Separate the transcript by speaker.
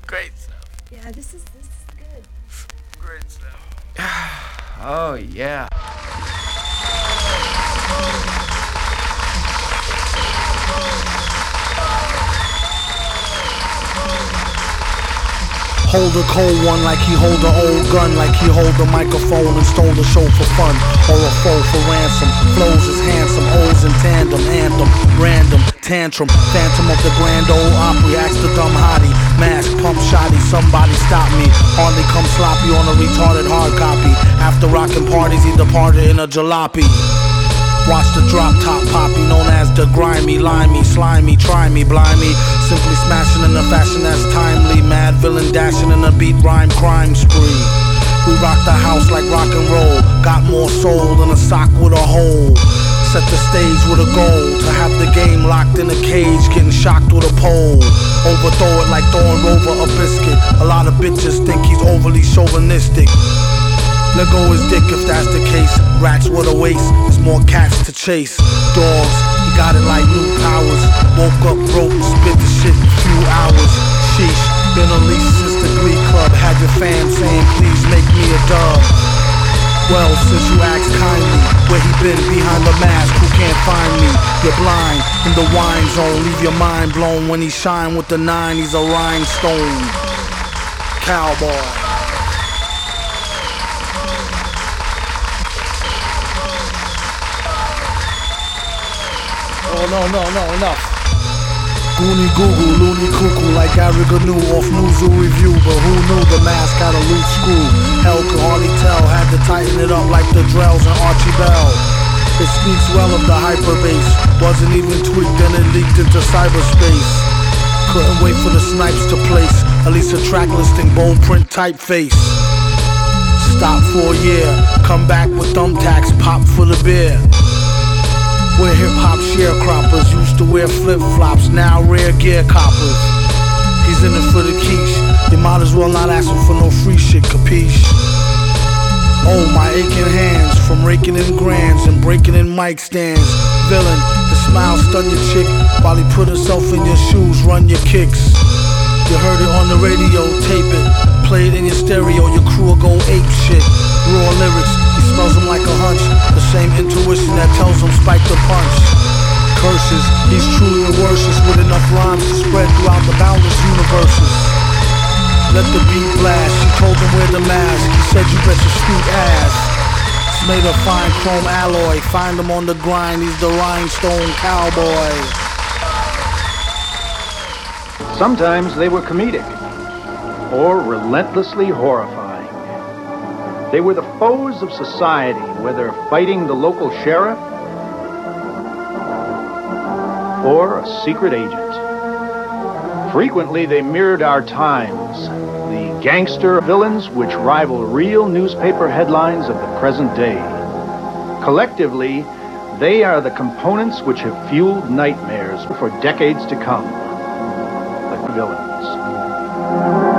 Speaker 1: Great stuff.
Speaker 2: Yeah, this is good.
Speaker 1: Great stuff. Oh, yeah.
Speaker 3: Hold a cold one like he hold an old gun, like he hold a microphone and stole the show for fun, or a foe for ransom. Flows is handsome, O's in tandem, anthem, random, tantrum, phantom of the Grand Ole Opry. Ask the dumb hottie, mask, pump shotty, somebody stop me. Hardly come sloppy on a retarded hard copy. After rockin' parties, he departed in a jalopy. Watch the drop top poppy, known as the grimy, limey, slimy, try me, blimey. Simply smashing in a fashion that's timely. Mad villain dashing in a beat rhyme crime spree. We rock the house like rock and roll. Got more soul than a sock with a hole. Set the stage with a goal to have the game locked in a cage, getting shocked with a pole. Overthrow it like throwing Rover a biscuit. A lot of bitches think he's overly chauvinistic. Let go his dick if that's the case. Rats with a waist, there's more cats to chase. Dogs, he got it like new powers. Woke up broke, spit the shit in a few hours. Sheesh, been unleashed since the Glee Club. Had your fam saying please make me a dub. Well, since you asked kindly, where he been behind the mask, who can't find me? You're blind, in the wine zone, leave your mind blown. When he shine with the 9, he's a rhinestone cowboy. Oh, no, enough. Goonie Google, loony cuckoo, like Gary Gnu off Newzoo Review. But who knew the mask had a loose screw? Hell could hardly tell, had to tighten it up like the Drells and Archie Bell. It speaks well of the hyperbase. Wasn't even tweaked and it leaked into cyberspace. Couldn't wait for the snipes to place at least a track listing, bold print typeface. Stop for a year, come back with thumbtacks, pop for the beer. We're hip-hop sharecroppers, used to wear flip-flops, now rare gear coppers. He's in it for the quiche, you might as well not ask him for no free shit, capiche? Oh, my aching hands, from raking in grands and breaking in mic stands. Villain, the smile stun your chick, while he put himself in your shoes, run your kicks. You heard it on the radio, tape it, play it in your stereo, your crew will go ape shit. Raw lyrics, he smells them like a hunch, the same intuition that tells him spike the punch. Curses, he's truly the worstest with enough rhymes to spread throughout the boundless universes. Let the beat blast, she told him wear the mask, he said you bet your sweet ass. It's made of fine chrome alloy, find him on the grind, he's the rhinestone cowboy.
Speaker 4: Sometimes they were comedic, or relentlessly horrifying. They were the foes of society, whether fighting the local sheriff or a secret agent. Frequently, they mirrored our times, the gangster villains which rival real newspaper headlines of the present day. Collectively, they are the components which have fueled nightmares for decades to come. The villains.